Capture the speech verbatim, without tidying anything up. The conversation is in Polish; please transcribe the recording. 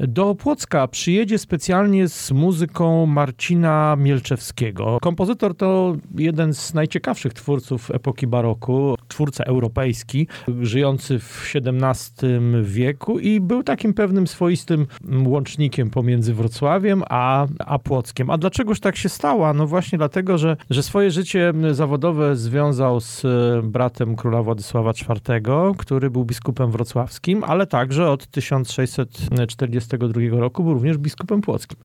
Do Płocka przyjedzie specjalnie z muzyką Marcina Mielczewskiego. Kompozytor to jeden z najciekawszych twórców epoki baroku, twórca europejski, żyjący w siedemnastym wieku i był takim pewnym swoistym łącznikiem pomiędzy Wrocławiem a, a Płockiem. A dlaczegoż tak się stało? No właśnie dlatego, że, że swoje życie zawodowe związał z bratem króla Władysława czwartego, który był biskupem wrocławskim, ale także od tysiąc sześćset czterdziestego drugiego roku był również biskupem płockim.